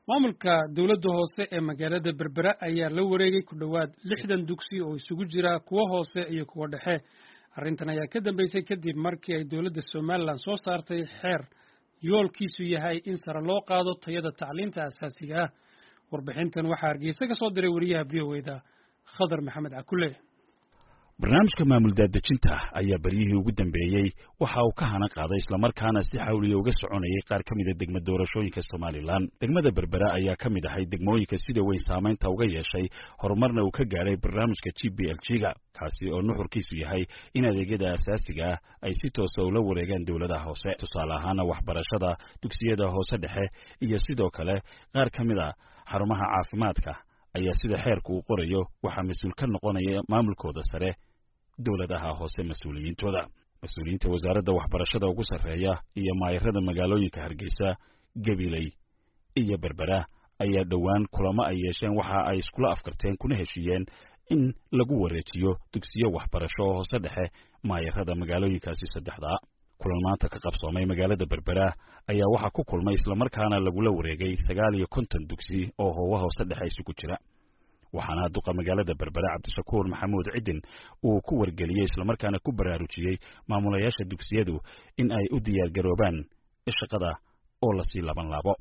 maamulka dawladda hoose ee magaalada Berbera ayaa la wareegay ku dhawaad 60 dugsi oo isugu jira kuwa hoose iyo kuwa dhexe. Arrintan ayaa ka dambeysay kadib markii ay dawladda Soomaaliland soo saartay xeer yoolkiisu yahay in sare loo qaado tayada tacliinta aasaasiga ah. Warbixintan waxaa Hargeysa ka soo diray wariyaha VOA-da Khadar Maxamed Akule. barnaamijka maamul daadejinta ayaa bariyihii ugu dambeeyay waxa uu ka hana qaaday isla markaana si xawliya uga soconayay qaar ka mid ah degmada doorashooyinka Soomaaliland. Degmada Berbera ayaa ka mid ahay degmooyinka sida weyn saameynta uga yeeshay horumarna uu ka gaaray barnaamijka GPLG-ga kaasi oo nuxurkiisu yahay in adeegyada aasaasiga ah ay si toos ah ula wareegaan dawladaha hoose, tusaale ahaan waxbarashada, dugsiyada hoose dhexe iyo sidoo kale qaar ka mid ah xarumaha caafimaadka ayaa sida xeerku uu qorayo waxa mas'uul ka noqonaya maamulkooda sare dawladaha hoose mas'uuliyiinta wasaaradda waxbarashada ugu sarreeya iyo maayirada magaalooyinka Hargeysa, Gabiley iyo Berbera ayaa dhowaan kulamo ay yeesheen waxa ay iskula afkarteen kuna heshiiyeen in lagu wareejiyo dugsiyo waxbarasho oo hoose dhexe maayirada magaalooyinkaasi saddexda. kulan maanta ka qabsoomay magaalada Berbera ayaa waxa ku kulmay isla markaana lagula wareegay 59 dugsi oo hoose dhexe isugu jira. waxaana duqa magaalada Berbera Cabdishakuur Maxamuud Cidin uu ku wargeliyay isla markaana ku baraarujiyay maamulayaasha dugsiyadu in ay u diyaar garoobaan shaqada oo la sii laban laabo.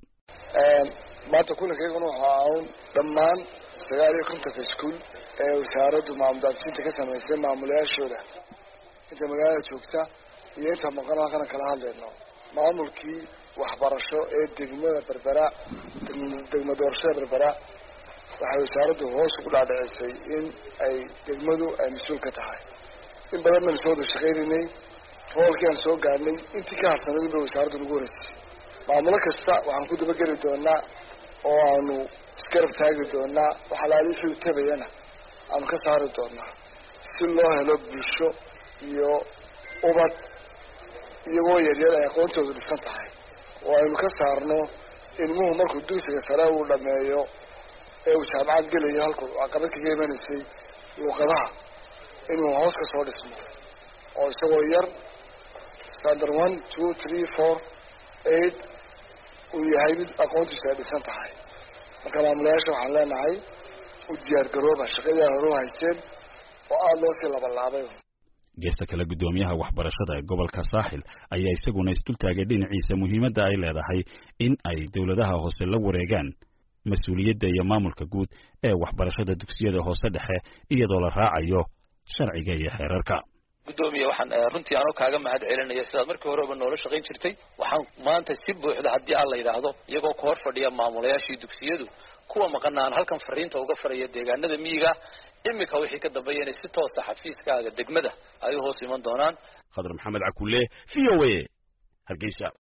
maanta kulankeena waxa aan dhammaan 59 iskuul ee wasaaraddu maamul daadejinta ka samaysay maamulayaashooda inta magaalada joogta iyo inta maqan kala hadlayno maamulkii waxbarasho ee degmada Berbera degmada doorashada Berbera waxay wasaaraddu hoos ugu dhaadhicisay in ay degmadu ay mas'uul ka tahay in badan ma soo shaqeynay roolkii aan soo gaarnay intii ka harsanay bay wasaaraddu ugu wareejisay maamulo kasta waxaan ku daba geli doonaa oo aanu iskarab taagi doonaa waxa la leeyahay tabayana aan ka saari doonaa si loo helo bulsho iyo ubad iyagoo yaryar ay aqoontoodu dhisan tahay oo aynu ka saarno ilmuhu markuu dugsiga sare uu dhameeyo ee uu jaamacad gelayo halkuu caqabad kaga imanaysay luqadaha inuu hoos ka soo dhismo oo isagoo yar standard 1 2 3 4 8 uu yahay mid aqoontiisu ay dhisan tahay. marka maamulayaasha waxaan leenahay u diyaar garooba shaqadii hore haysteen oo aad loo sii labanlaabay. geesta kale gudoomiyaha waxbarashada ee gobolka Saaxil ayaa isaguna isdultaagay dhinaciisa muhiimadda ay leedahay in ay dawladaha hoose la wareegaan mas'uuliyadda iyo maamulka guud ee waxbarashada dugsiyada hoose dhexe iyadoo la raacayo sharciga iyo xeerarka. gudoomiye waxaan runtii aan kaaga mahad celinaya sidaad markii horeba noola shaqayn jirtay. waxaan maanta si buuxda haddii aan la yiraahdo iyagoo ka hor fadhiya maamulayaashii dugsiyadu kuwa maqnaan halkan fariinta uga faraya deegaanada miyiga imika wixii ka dambeeyay si toos ah xafiiskaaga degmada ay hoos iman doonaan. Khadar Maxamed Akule, VOA, Hargeysa.